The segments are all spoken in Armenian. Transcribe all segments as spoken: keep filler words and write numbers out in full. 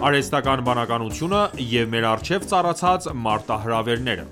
Արհեստական բանականությունը և մեր առջև ծառացած մարտահրավերները։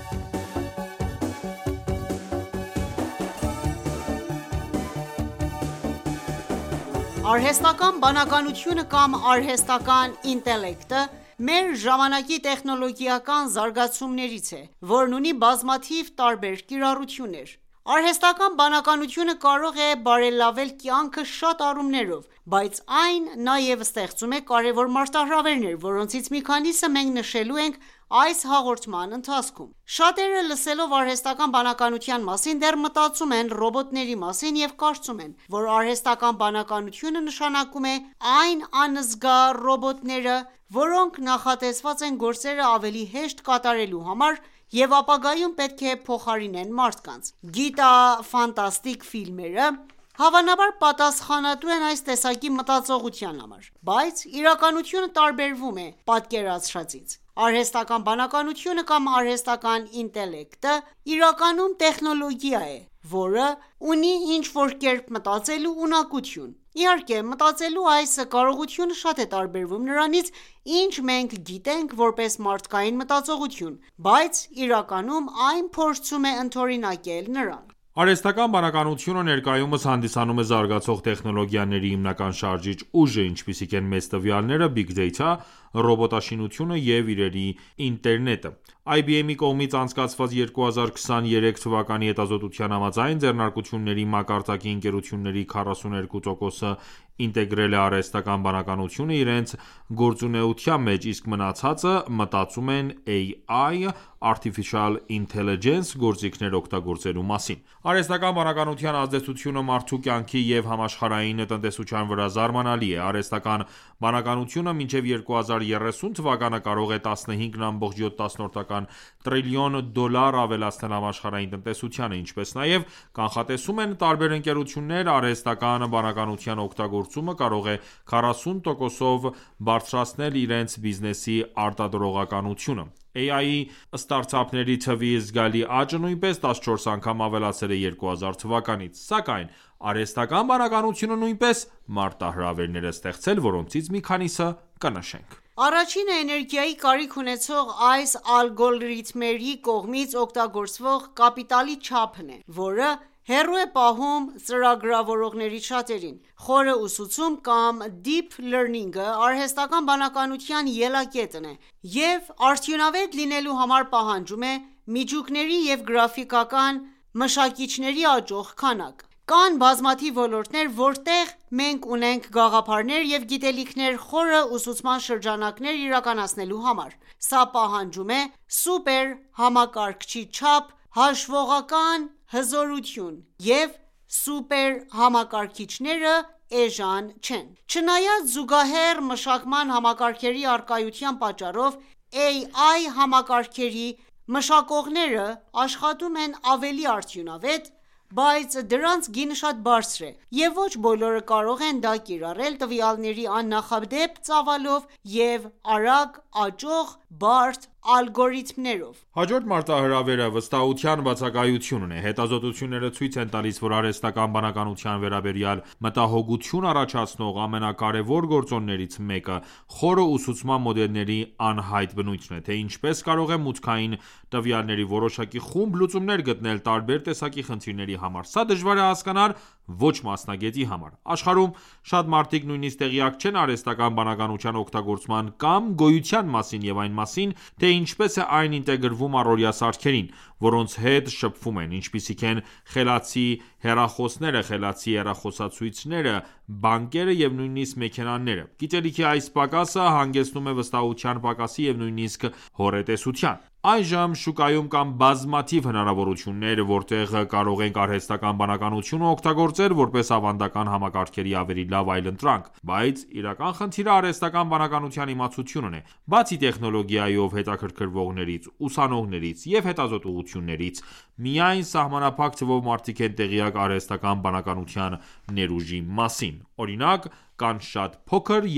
Արհեստական բանականությունը կամ արհեստական ինտելեկտը մեր ժամանակի տեխնոլոգիական զարգացումներից է, որն ունի բազմաթիվ տարբեր կիրառություններ։ Արհեստական բանականությունը կարող է բարելավել կյանքը շատ առումներով, բայց այն նաև ստեղծում է կարևոր մարտահրավերներ, որոնցից մի քանիսը մենք նշելու ենք այս հաղորդման ընթացքում։ Շատերը լսելով արհեստական բանականության մասին դեռ մտածում են ռոբոտների մասին և կարծում են, որ արհեստական բանականությունը նշանակում է այն անզգա ռոբոտները, որոնք նախատեսված են գործերը ավելի հեշտ կատարելու համար և ապագայում պետք է փոխարինեն մարդկանց։ Գիտաֆանտաստիկ ֆիլմերը հավանաբար պատասխանատու են այս տեսակի մտածողության համար, բայց իրականությունը տարբերվում է պատկերացրածից։ Արհեստական բանականությունը կամ արհեստական ինտելեկտը իրականում տեխնոլոգիա է, որը ունի ինչ-որ կերպ մտածելու ունակություն։ Իհարկե, մտածելու այս կարողությունը շատ է տարբերվում նրանից, ինչ մենք գիտենք որպես մարդկային մտածողություն, բայց իրականում այն փորձում է ընդօրինակել նրան։ Արհեստական բանականությունը ներկայումս հանդիսանում է զարգացող տեխնոլոգիաների հիմնական շարժիչ ուժը, ինչպիսիք են մեծ տվյալները, Big Data, ռոբոտաշինությունը և իրերի ինտերնետը։ I B M-ի կողմից անցկացված երկու հազար քսաներեք թվականի հետազոտության համաձայն, ձեռնարկությունների մակարդակի ընկերությունների քառասունուերկու տոկոսը ինտեգրել է արհեստական բանականությունը իրենց գործունեության մեջ, իսկ մնացածը մտածում են A I Artificial Intelligence գործիքներ օգտագործելու մասին։ Արհեստական բանականության ազդեցությունը մարդու կյանքի և համաշխարհային տնտեսության վրա զարմանալի է։ Արհեստական բանականությունը մինչև երկու հազար երեսուն թվականը կարող է տասնհինգ ամբողջ յոթ տրիլիոն դոլար ավելացնել համաշխարհային տնտեսությանը, ինչպես նաև կանխատեսում են տարբեր ընկերություններ, արհեստական բանականության օգտագործումը կարող է քառասուն տոկոսով բարձրացնել իրենց բիզնեսի արտադրողականությունը։ A I-ի ստարտափների թվի զգալի աճը նույնպես տասնչորս անգամ ավելացել է երկու հազար թվականից, սակայն արհեստական բանականությունը նույնպես մարտահրավերներ է ստեղծել, որոնցից մի քանիսը կնշենք։ Առաջինը էներգիայի կարիք ունեցող այս ալգորիթմերի կողմից օգտագործվող կապիտալի չափն է, որը հեռու է պահում ծրագրավորողներից շատերին։ Խորը ուսուցում կամ Deep Learning-ը արհեստական բանականության ելակետն է և արդյունավետ լինելու համար պահանջում է միջուկների և գրաֆիկական մշակիչների աճող քանակ։ Կան բազմաթիվ ոլորտներ, որտեղ մենք ունենք գաղափարներ և գիտելիքներ խորը ուսուցման շրջանակներ իրականացնելու համար։ Սա պահանջում է սուպեր համակարգչի չափ հաշվողական հզորություն, և սուպեր համակարգիչները էժան չեն։ Չնայած զուգահեռ մշակման համակարգերի առկայության պատճառով A I համակարգերի մշակողները աշխատում են ավելի արդյունավետ, բայց դրանց գինը շատ բարձր է, և ոչ բոլորը կարող են դա կիրառել տվյալների աննախադեպ ծավալով և արագ աճող բարդ ալգորիթմներով։ Հաջորդ մարտահրավերը վստահության բացակայությունն է։ Հետազոտությունները ցույց են տալիս, որ արհեստական բանականության վերաբերյալ մտահոգություն առաջացնող ամենակարևոր գործոններից մեկը խորը ուսուցման մոդելների անհայտ բնույթն է, թե ինչպես կարող է մուտքային տվյալների որոշակի խումբ լուծումներ գտնել տարբեր տեսակի խնդիրների համար։ Սա դժվար է հասկանալ ոչ մասնագետի համար։ Աշխարհում շատ մարդիկ նույնիսկ տեղյակ չեն արհեստական բանականության օգտագործման կամ գոյության մասին և այն մասին, թե ինչպես է այն ինտեգրվում առօրյա սարքերին, որոնց հետ շփվում են, ինչպիսիք են խելացի հեռախոսները, խելացի հեռախոսացույցերը, բանկերը և նույնիսկ մեքենաները։ Գիտելիքի այս պակասը հանգեցնում է վստահության պակասի և նույնիսկ հոռետեսության։ Այժմ շուկայում կան բազմաթիվ հնարավորություններ, որտեղ կարող ենք արհեստական բանականությունը օգտագործել որպես ավանդական համակարգերի ավելի լավ այլընտրանք, բայց իրական խնդիրը արհեստական բանականության իմացությունն է։ Բացի տեխնոլոգիայով հետաքրքրվողներից, ուսանողներից և հետազոտություններից, միայն սահմանափակ թվով մարդիկ են տեղյակ արհեստական բանականության ներուժի մասին։ Օրինակ, կան շատ փոքր և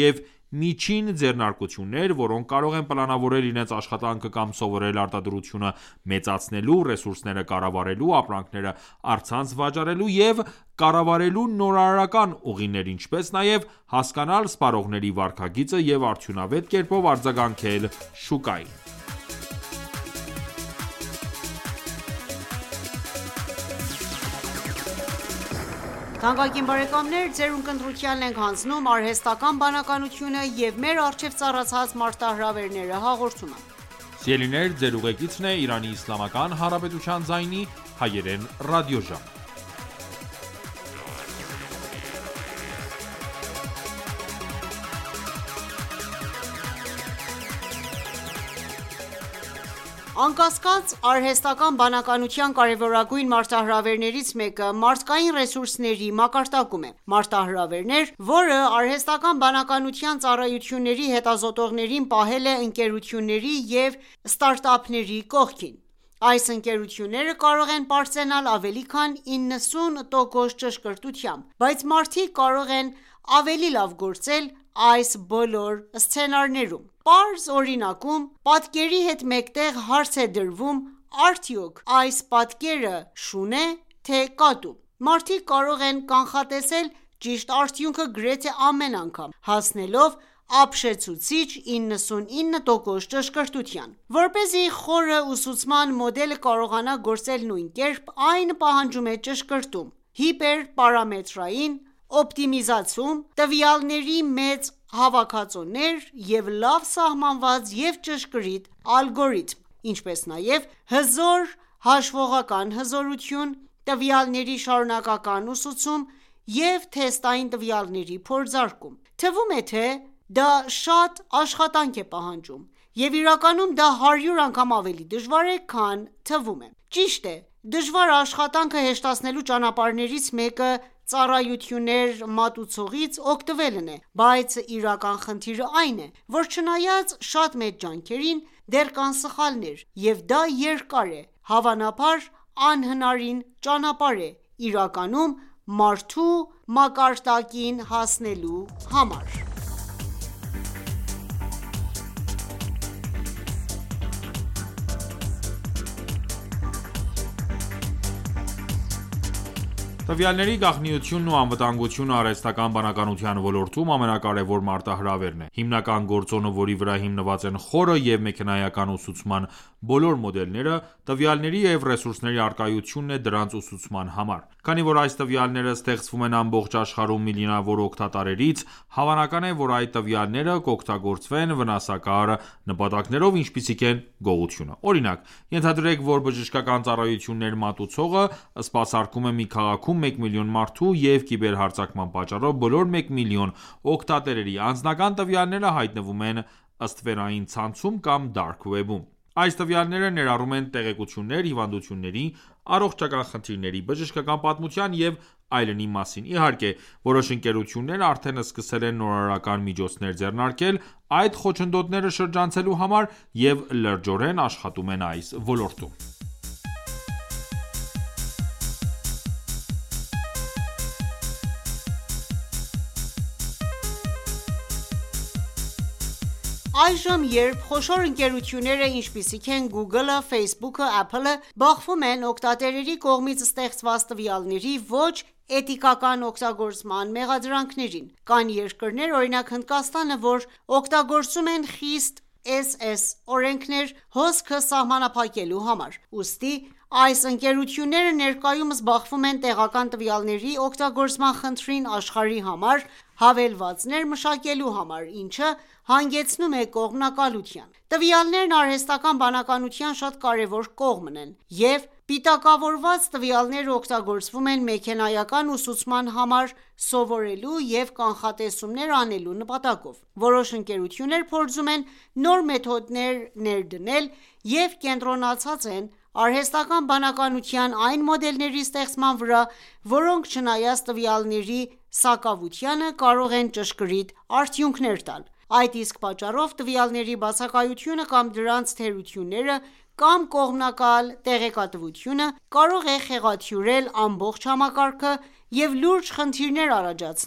միջին ձեռնարկություններ, որոնք կարող են պլանավորել իրենց աշխատանքը կամ սովորել արտադրությունը մեծացնելու, ռեսուրսները կառավարելու, ապրանքները առցանց վաճառելու և կառավարելու նորարարական ուղիներ, ինչպես նաև հասկանալ սպառողների վարքագիծը և արդյունավետ կերպով արձագանքել շուկային: Անկասկած, արհեստական բանականության կարևորագույն մարտահրավերներից մեկը մարդկային ռեսուրսների մակարդակում է: Մարտահրավեր, որը արհեստական բանականության ծառայությունների հետազոտողներին պահել է ընկերությունների և ստարտափների կողքին: Այս ընկերությունները կարող են պարծենալ ավելի քան իննսուն տոկոս ճշգրտությամբ, բայց մարդիկ կարող են ավելի լավ գործել այս բոլոր սցենարներում: Պարզ օրինակում, պատկերի հետ մեկտեղ հարց է դրվում՝ արդյոք այս պատկերը շո՞ւն է, թե՞ կատու: Մարդիկ կարող են կանխատեսել ճիշտ արդյունքը գրեթե ամեն անգամ, հասնելով ապշեցուցիչ իննսունինը տոկոս ճշգրտության: Որպեսզի խորը ուսուցման մոդելը կարողանա գործել նույն կերպ, այն պահանջում է ճշգրտում, հիպերպարամետրային օպտիմիզացում, տվյալների մեծ հավաքածուներ և լավ սահմանված և ճշգրիտ ալգորիթմ, ինչպես նաև հզոր հաշվողական հզորություն, տվյալների շարունակական ուսուցում և թեստային տվյալների փորձարկում: Թվում է, թե դա շատ աշխատանք է պահանջում, և իրականում դա հարյուր անգամ ավելի դժվար է, քան թվում է: Ճիշտ է, դժվար աշխատանքը հեշտացնելու ճանապարհներից մեկը ծառայություններ մատուցողից օգտվելն է, բայց իրական խնդիրը այն է, որ չնայած շատ մեծ ջանքերին, դեռ կան սխալներ, և դա երկար է, հավանաբար անհնարին ճանապարհ է իրականում մարդու մակարդակին հասնելու համար: Տվյալների գաղտնիությունն ու անվտանգությունը արհեստական բանականության ոլորտում ամենակարևոր մարտահրավերն է: Հիմնական գործոնը, որի վրա հիմնված են խորը և մեքենայական ուսուցման բոլոր մոդելները, տվյալների և ռեսուրսների առկայությունն է դրանց ուսուցման համար: Քանի որ այս տվյալները ստեղծվում են ամբողջ աշխարհում միլիոնավոր օգտատերերից, հավանական է, որ այդ տվյալները կօգտագործվեն վնասակար նպատակներով, ինչպիսիք են գողությունը: Օրինակ, ենթադրենք, որ բժշկական ծառայություններ մատուցողը սպասարկում է մի քաղաքում մեկ միլիոն մարդու և կիբերհարձակման պատճառով բոլոր մեկ միլիոն օգտատերերի անձնական տվյալները հայտնվում են ստվերային ցանցում կամ Dark Web-ում: Այս տվյալները ներառում են տեղեկություններ հիվանդությունների, առողջական խնդիրների, բժշկական պատմության և այլնի մասին: Իհարկե, որոշ ընկերություններ արդեն սկսել են նորարարական միջոցներ ձեռնարկել այդ խոչընդոտները շրջանցելու համար և լրջորեն աշխատում են այս ոլորտում: Այժմ, երբ խոշոր ընկերությունները, ինչպիսիք են Google-ը, Facebook-ը, Apple-ը, բախվում են օգտատերերի կողմից ստեղծված տվյալների ոչ էթիկական օգտագործման մեղադրանքներին: Կան երկրներ, օրինակ Հնդկաստանը, որ օգտագործում են խիստ էս էս օրենքներ հոսքը սահմանափակելու համար: Ուստի այս ընկերությունները ներկայումս բախվում են տեղական տվյալների օգտագործման խնդրին աշխարհի համար հավելվածներ մշակելու համար, ինչը հանգեցնում է կողմնակալության: Տվյալներն արհեստական բանականության շատ կարևոր կողմն են, և պիտակավորված տվյալները օգտագործվում են մեքենայական ուսուցման համար սովորելու և կանխատեսումներ անելու նպատակով: Որոշ ընկերություններ փորձում են նոր մեթոդներ ներդնել և կենտրոնացած են արհեստական բանականության այն մոդելների ստեղծման վրա, որոնք չնայած տվյալների սակավությանը, կարող են ճշգրիտ արդյունքներ տալ: Այդ իսկ պատճառով տվյալների բացակայությունը կամ դրանց թերությունները կամ կողմնակալ տեղեկատվությունը կարող է խեղաթյուրել ամբողջ համակարգը և լուրջ խնդիրներ առաջացնել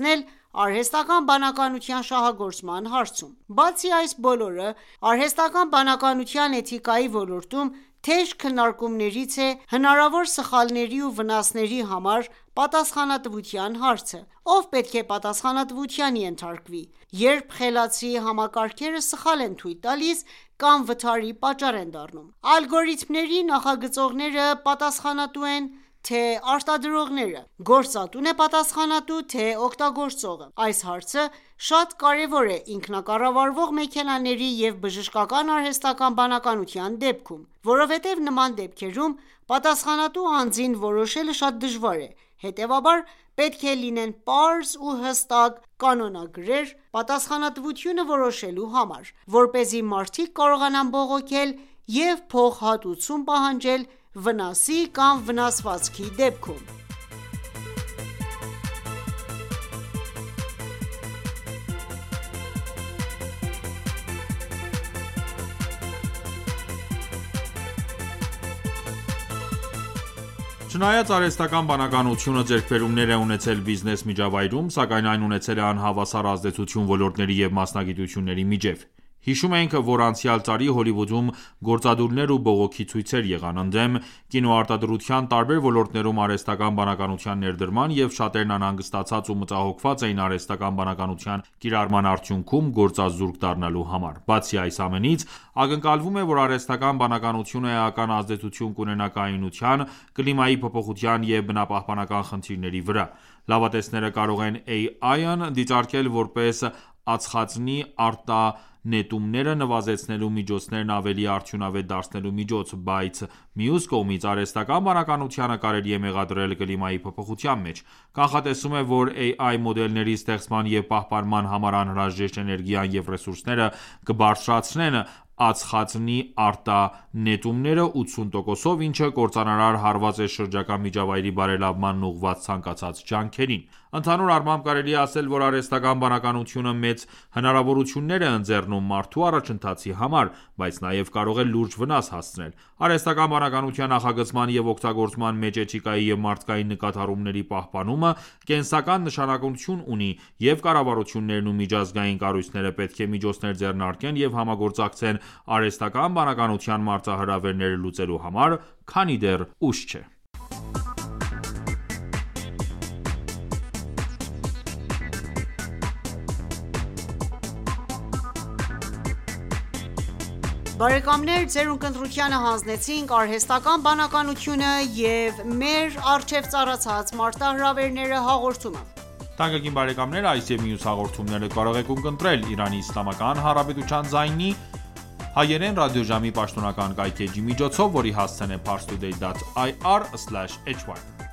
արհեստական բանականության շահագործման հարցում։ Բացի այս բոլորը, արհեստական բանականության էթիկայի ոլորտում թեժ քննարկումներից է հնարավոր սխալների ու վնասների համար պատասխանատվության հարցը։ Ով պետք է պատասխանատվության ենթարկվի, երբ խելացի համակարգերը սխալ են թույլ տալիս կամ վթարի պատճառ են դառնում։ Ալգորիթմների նախագծողները պատասխանատու են, թե արտադրողները, գործատուն է պատասխանատու, թե օգտագործողը։ Այս հարցը շատ կարևոր է ինքնակառավարվող մեքենաների և բժշկական արհեստական բանականության դեպքում, որովհետև նման դեպքերում պատասխանատու անձին որոշելը շատ դժվար է, հետևաբար պետք է լինեն պարզ ու հստակ կանոնագրեր պատասխանատվությունը որոշելու համար, որպեսզի մարդիկ կարողանան բողոքել և փոխհատուցում պահանջել վնասի կամ վնասվածքի դեպքում։ Չնայած արհեստական բանականությունը ձեռքբերումներ է ունեցել բիզնես միջավայրում, սակայն այն ունեցել է անհավասար ազդեցություն ոլորտների և մասնագիտությունների միջև։ Հիշում ենք, որ անցյալ տարի Հոլիվուդում գործադուլներ ու բողոքի ցույցեր եղան, ընդդեմ կինոարտադրության տարբեր ոլորտներում արհեստական բանականության ներդրման, և շատերն անհանգստացած ու մտահոգված էին արհեստական բանականության կիրառման արդյունքում գործազուրկ դառնալու համար։ Բացի այս ամենից, ակնկալվում է, որ արհեստական բանականությունը էական ազդեցություն կունենա կայունության, կլիմայի փոփոխության և բնապահպանական խնդիրների վրա։ Լավատեսները կարող են A I-ն դիտարկել որպես ածխածնի արտանետումները նվազեցնելու միջոցներն ավելի արդյունավետ դարձնելու միջոց, բայց մյուս կողմից արհեստական բանականությանը կարելի է մեղադրել կլիմայի փոփոխության մեջ։ Կանխատեսվում է, որ A I մոդելների ստեղծման և պահպանման համար անհրաժեշտ էներգիան և ռեսուրսները կբարձրացնեն ածխածնի արտանետումները ութսուն տոկոսով, ինչը կործանարար հարված է շրջակա միջավայրի բարելավմանն ուղղված ցանկացած ջանքերին։ Ընդհանուր առմամբ կարելի է ասել, որ արհեստական բանականությունը մեծ հնարավորություններ է ընձեռնում մարդու առաջընթացի համար, բայց նաև կարող է լուրջ վնաս հասցնել։ Արհեստական բանականության նախագծման և օգտագործման մեջ էթիկայի և մարդկային նկատառումների պահպանումը կենսական նշանակություն ունի, և կառավարություններն ու միջազգային կառույցները պետք է միջոցներ ձեռնարկեն և համագործակցեն արհեստական բանականության մարտահրավերները լուծելու համար, քանի դեռ ուշ չէ։ Բարեկամներ, ձեր ունկնդրությանը հանձնեցինք արհեստական բանականությունը և մեր առջև ծառացած մարտահրավերները հաղորդումը։ Թանկագին բարեկամներ, այս և մյուս հաղորդումները կարող եք ունկնդրել Իրանի Իսլամական Հանրապետության ձայնի հայերեն ռադիոժամի պաշտոնական կայքէջի միջոցով, որի հասցեն է parstoday dot ir slash hy